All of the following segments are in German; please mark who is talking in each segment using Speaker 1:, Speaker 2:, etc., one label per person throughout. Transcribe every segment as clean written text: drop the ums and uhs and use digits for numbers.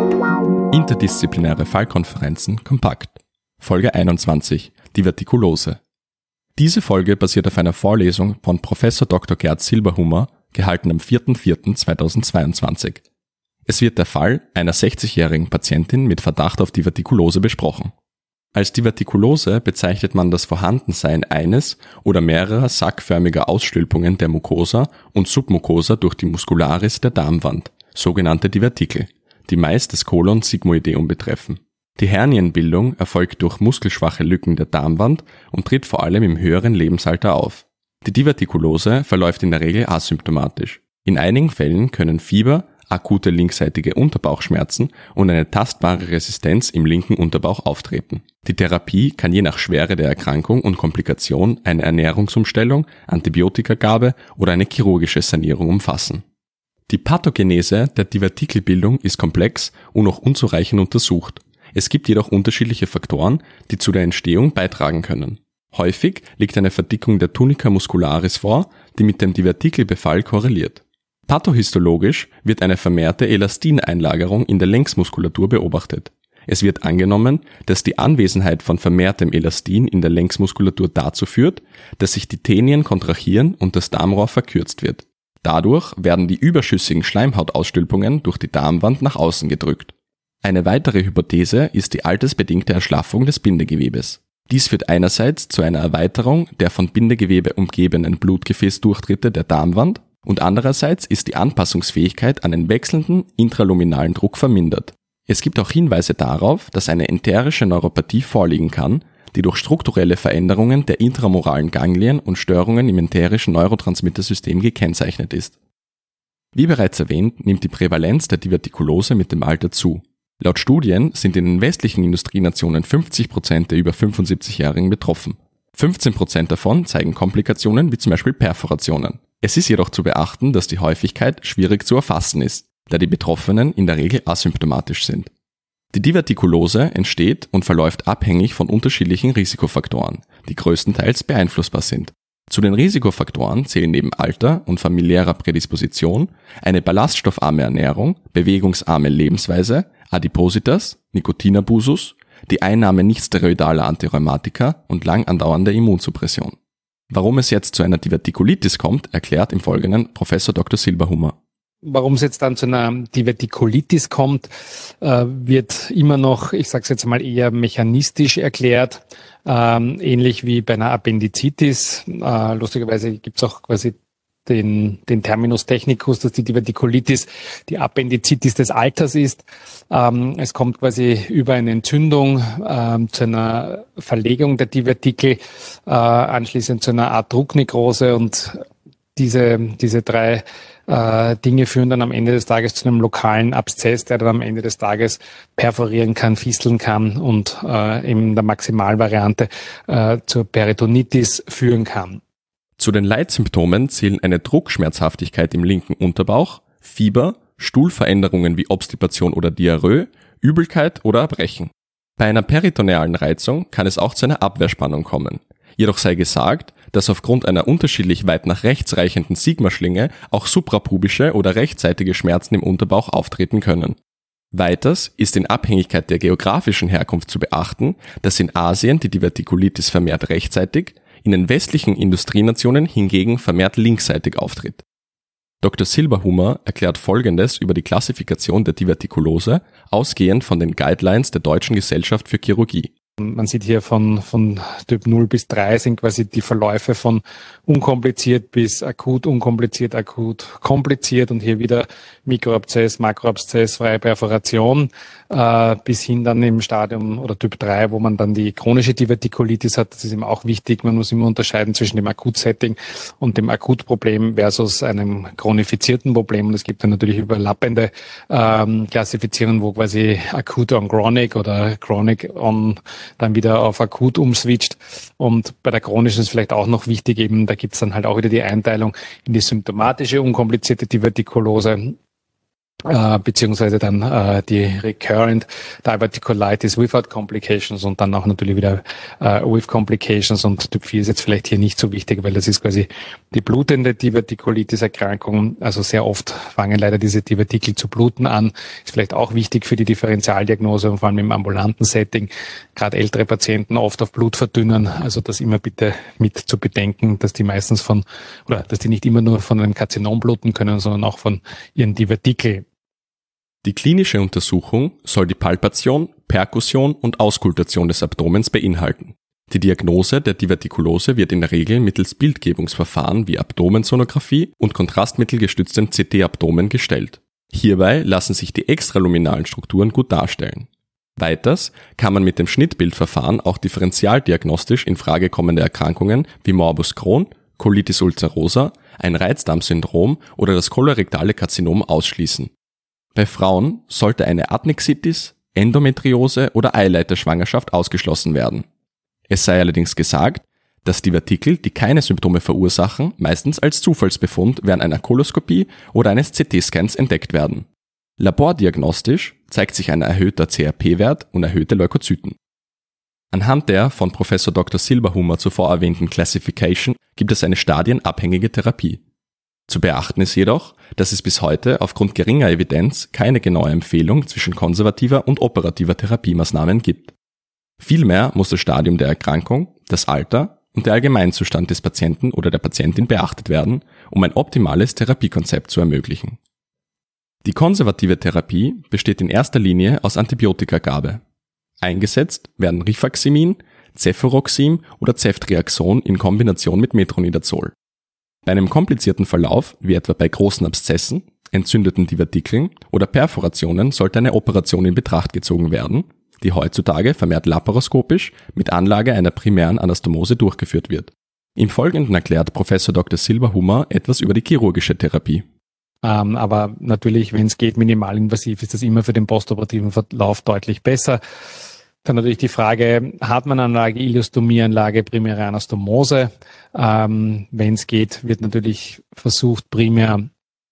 Speaker 1: Interdisziplinäre Fallkonferenzen kompakt. Folge 21. Divertikulose. Diese Folge basiert auf einer Vorlesung von Prof. Dr. Gerd Silberhummer, gehalten am 4.4.2022. Es wird der Fall einer 60-jährigen Patientin mit Verdacht auf Divertikulose besprochen. Als Divertikulose bezeichnet man das Vorhandensein eines oder mehrerer sackförmiger Ausstülpungen der Mucosa und Submucosa durch die Muscularis der Darmwand, sogenannte Divertikel, die meist das Colon sigmoideum betreffen. Die Hernienbildung erfolgt durch muskelschwache Lücken der Darmwand und tritt vor allem im höheren Lebensalter auf. Die Divertikulose verläuft in der Regel asymptomatisch. In einigen Fällen können Fieber, akute linksseitige Unterbauchschmerzen und eine tastbare Resistenz im linken Unterbauch auftreten. Die Therapie kann je nach Schwere der Erkrankung und Komplikation eine Ernährungsumstellung, Antibiotikagabe oder eine chirurgische Sanierung umfassen. Die Pathogenese der Divertikelbildung ist komplex und noch unzureichend untersucht. Es gibt jedoch unterschiedliche Faktoren, die zu der Entstehung beitragen können. Häufig liegt eine Verdickung der Tunica muscularis vor, die mit dem Divertikelbefall korreliert. Pathohistologisch wird eine vermehrte Elastineinlagerung in der Längsmuskulatur beobachtet. Es wird angenommen, dass die Anwesenheit von vermehrtem Elastin in der Längsmuskulatur dazu führt, dass sich die Tenien kontrahieren und das Darmrohr verkürzt wird. Dadurch werden die überschüssigen Schleimhautausstülpungen durch die Darmwand nach außen gedrückt. Eine weitere Hypothese ist die altersbedingte Erschlaffung des Bindegewebes. Dies führt einerseits zu einer Erweiterung der von Bindegewebe umgebenen Blutgefäßdurchtritte der Darmwand und andererseits ist die Anpassungsfähigkeit an den wechselnden intraluminalen Druck vermindert. Es gibt auch Hinweise darauf, dass eine enterische Neuropathie vorliegen kann, die durch strukturelle Veränderungen der intramoralen Ganglien und Störungen im enterischen Neurotransmittersystem gekennzeichnet ist. Wie bereits erwähnt, nimmt die Prävalenz der Divertikulose mit dem Alter zu. Laut Studien sind in den westlichen Industrienationen 50% der über 75-Jährigen betroffen. 15% davon zeigen Komplikationen wie zum Beispiel Perforationen. Es ist jedoch zu beachten, dass die Häufigkeit schwierig zu erfassen ist, da die Betroffenen in der Regel asymptomatisch sind. Die Divertikulose entsteht und verläuft abhängig von unterschiedlichen Risikofaktoren, die größtenteils beeinflussbar sind. Zu den Risikofaktoren zählen neben Alter und familiärer Prädisposition eine ballaststoffarme Ernährung, bewegungsarme Lebensweise, Adipositas, Nikotinabusus, die Einnahme nichtsteroidaler Antirheumatika und lang andauernde Immunsuppression. Warum es jetzt zu einer Divertikulitis kommt, erklärt im Folgenden Prof. Dr. Silberhummer.
Speaker 2: Warum es jetzt dann zu einer Divertikulitis kommt, wird immer noch, ich sage es jetzt mal eher mechanistisch erklärt, ähnlich wie bei einer Appendizitis. Lustigerweise gibt es auch quasi den Terminus technicus, dass die Divertikulitis die Appendizitis des Alters ist. Es kommt quasi über eine Entzündung zu einer Verlegung der Divertikel, anschließend zu einer Art Drucknekrose und diese drei Dinge führen dann am Ende des Tages zu einem lokalen Abszess, der dann am Ende des Tages perforieren kann, fisteln kann und in der Maximalvariante zur Peritonitis führen kann.
Speaker 1: Zu den Leitsymptomen zählen eine Druckschmerzhaftigkeit im linken Unterbauch, Fieber, Stuhlveränderungen wie Obstipation oder Diarrhoe, Übelkeit oder Erbrechen. Bei einer peritonealen Reizung kann es auch zu einer Abwehrspannung kommen. Jedoch sei gesagt, dass aufgrund einer unterschiedlich weit nach rechts reichenden Sigmaschlinge auch suprapubische oder rechtsseitige Schmerzen im Unterbauch auftreten können. Weiters ist in Abhängigkeit der geografischen Herkunft zu beachten, dass in Asien die Divertikulitis vermehrt rechtsseitig, in den westlichen Industrienationen hingegen vermehrt linksseitig auftritt. Dr. Silberhummer erklärt Folgendes über die Klassifikation der Divertikulose, ausgehend von den Guidelines der Deutschen Gesellschaft für Chirurgie.
Speaker 2: Man sieht hier von Typ 0 bis 3 sind quasi die Verläufe von unkompliziert bis akut unkompliziert, akut kompliziert und hier wieder Mikroabszess, Makroabszess, freie Perforation, bis hin dann im Stadium oder Typ 3, wo man dann die chronische Divertikulitis hat. Das ist immer auch wichtig. Man muss immer unterscheiden zwischen dem Akutsetting und dem Akutproblem versus einem chronifizierten Problem. Und es gibt dann natürlich überlappende Klassifizierungen, wo quasi akut on chronic oder chronic on dann wieder auf akut umswitcht. Und bei der chronischen ist vielleicht auch noch wichtig, eben da gibt's dann halt auch wieder die Einteilung in die symptomatische, unkomplizierte Divertikulose beziehungsweise dann die Recurrent Diverticulitis without Complications und dann auch natürlich wieder with Complications, und Typ 4 ist jetzt vielleicht hier nicht so wichtig, weil das ist quasi die blutende Divertikulitis-Erkrankung. Also sehr oft fangen leider diese Divertikel zu bluten an. Ist vielleicht auch wichtig für die Differentialdiagnose und vor allem im ambulanten Setting. Gerade ältere Patienten oft auf Blut verdünnen, also das immer bitte mit zu bedenken, dass die meistens dass die nicht immer nur von einem Karzinom bluten können, sondern auch von ihren Divertikel.
Speaker 1: Die klinische Untersuchung soll die Palpation, Perkussion und Auskultation des Abdomens beinhalten. Die Diagnose der Divertikulose wird in der Regel mittels Bildgebungsverfahren wie Abdomensonographie und kontrastmittelgestütztem CT-Abdomen gestellt. Hierbei lassen sich die extraluminalen Strukturen gut darstellen. Weiters kann man mit dem Schnittbildverfahren auch differentialdiagnostisch in Frage kommende Erkrankungen wie Morbus Crohn, Colitis ulcerosa, ein Reizdarmsyndrom oder das kolorektale Karzinom ausschließen. Bei Frauen sollte eine Adnexitis, Endometriose oder Eileiterschwangerschaft ausgeschlossen werden. Es sei allerdings gesagt, dass Divertikel, die keine Symptome verursachen, meistens als Zufallsbefund während einer Koloskopie oder eines CT-Scans entdeckt werden. Labordiagnostisch zeigt sich ein erhöhter CRP-Wert und erhöhte Leukozyten. Anhand der von Professor Dr. Silberhumer zuvor erwähnten Classification gibt es eine stadienabhängige Therapie. Zu beachten ist jedoch, dass es bis heute aufgrund geringer Evidenz keine genaue Empfehlung zwischen konservativer und operativer Therapiemaßnahmen gibt. Vielmehr muss das Stadium der Erkrankung, das Alter und der Allgemeinzustand des Patienten oder der Patientin beachtet werden, um ein optimales Therapiekonzept zu ermöglichen. Die konservative Therapie besteht in erster Linie aus Antibiotikagabe. Eingesetzt werden Rifaximin, Cefuroxim oder Ceftriaxon in Kombination mit Metronidazol. Bei einem komplizierten Verlauf, wie etwa bei großen Abszessen, entzündeten Divertikeln oder Perforationen, sollte eine Operation in Betracht gezogen werden, die heutzutage vermehrt laparoskopisch mit Anlage einer primären Anastomose durchgeführt wird. Im Folgenden erklärt Professor Dr. Silberhumer etwas über die chirurgische Therapie.
Speaker 2: Aber natürlich, wenn es geht, minimalinvasiv, ist das immer für den postoperativen Verlauf deutlich besser. Dann natürlich die Frage, hat man Anlage, Ileostomie, Anlage, primäre Anastomose? Wenn es geht, wird natürlich versucht, primär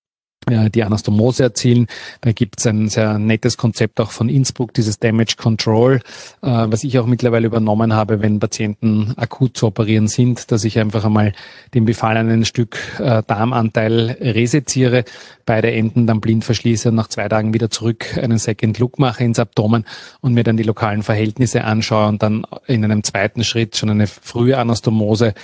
Speaker 2: die Anastomose erzielen. Da gibt es ein sehr nettes Konzept auch von Innsbruck, dieses Damage Control, was ich auch mittlerweile übernommen habe, wenn Patienten akut zu operieren sind, dass ich einfach einmal den befallenen Stück Darmanteil reseziere, beide Enden dann blind verschließe und nach 2 Tagen wieder zurück einen Second Look mache ins Abdomen und mir dann die lokalen Verhältnisse anschaue und dann in einem zweiten Schritt schon eine frühe Anastomose,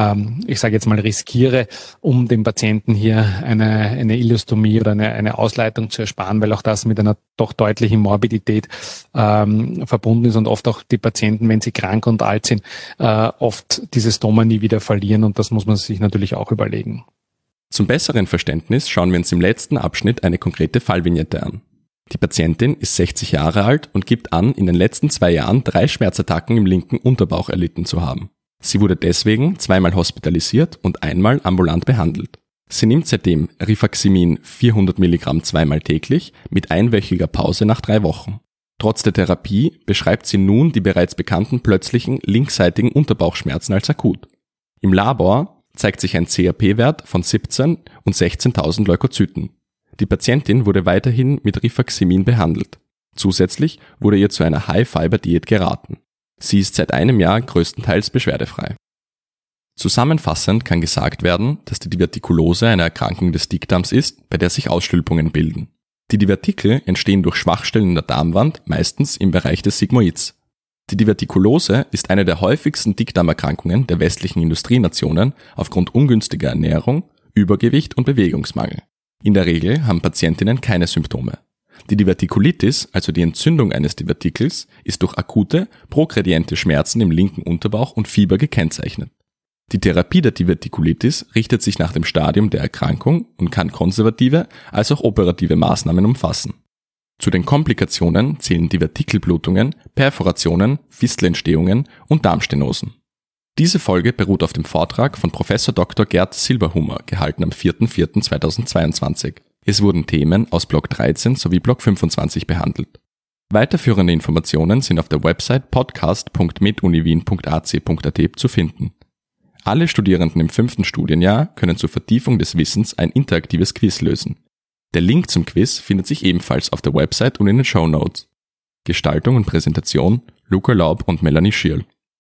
Speaker 2: ich sage jetzt mal, riskiere, um dem Patienten hier eine Ileostomie oder eine Ausleitung zu ersparen, weil auch das mit einer doch deutlichen Morbidität verbunden ist und oft auch die Patienten, wenn sie krank und alt sind, oft diese Stoma nie wieder verlieren, und das muss man sich natürlich auch überlegen.
Speaker 1: Zum besseren Verständnis schauen wir uns im letzten Abschnitt eine konkrete Fallvignette an. Die Patientin ist 60 Jahre alt und gibt an, in den letzten 2 Jahren 3 Schmerzattacken im linken Unterbauch erlitten zu haben. Sie wurde deswegen 2-mal hospitalisiert und 1-mal ambulant behandelt. Sie nimmt seitdem Rifaximin 400 Milligramm 2-mal täglich mit einwöchiger Pause nach 3 Wochen. Trotz der Therapie beschreibt sie nun die bereits bekannten plötzlichen linksseitigen Unterbauchschmerzen als akut. Im Labor zeigt sich ein CRP-Wert von 17 und 16.000 Leukozyten. Die Patientin wurde weiterhin mit Rifaximin behandelt. Zusätzlich wurde ihr zu einer High-Fiber-Diät geraten. Sie ist seit einem Jahr größtenteils beschwerdefrei. Zusammenfassend kann gesagt werden, dass die Divertikulose eine Erkrankung des Dickdarms ist, bei der sich Ausstülpungen bilden. Die Divertikel entstehen durch Schwachstellen in der Darmwand, meistens im Bereich des Sigmoids. Die Divertikulose ist eine der häufigsten Dickdarmerkrankungen der westlichen Industrienationen aufgrund ungünstiger Ernährung, Übergewicht und Bewegungsmangel. In der Regel haben Patientinnen keine Symptome. Die Divertikulitis, also die Entzündung eines Divertikels, ist durch akute, progrediente Schmerzen im linken Unterbauch und Fieber gekennzeichnet. Die Therapie der Divertikulitis richtet sich nach dem Stadium der Erkrankung und kann konservative als auch operative Maßnahmen umfassen. Zu den Komplikationen zählen Divertikelblutungen, Perforationen, Fistelentstehungen und Darmstenosen. Diese Folge beruht auf dem Vortrag von Professor Dr. Gerd Silberhumer, gehalten am 4.4.2022. Es wurden Themen aus Block 13 sowie Block 25 behandelt. Weiterführende Informationen sind auf der Website podcast.meduniwien.ac.at zu finden. Alle Studierenden im 5. Studienjahr können zur Vertiefung des Wissens ein interaktives Quiz lösen. Der Link zum Quiz findet sich ebenfalls auf der Website und in den Shownotes. Gestaltung und Präsentation Luca Laub und Melanie Schierl.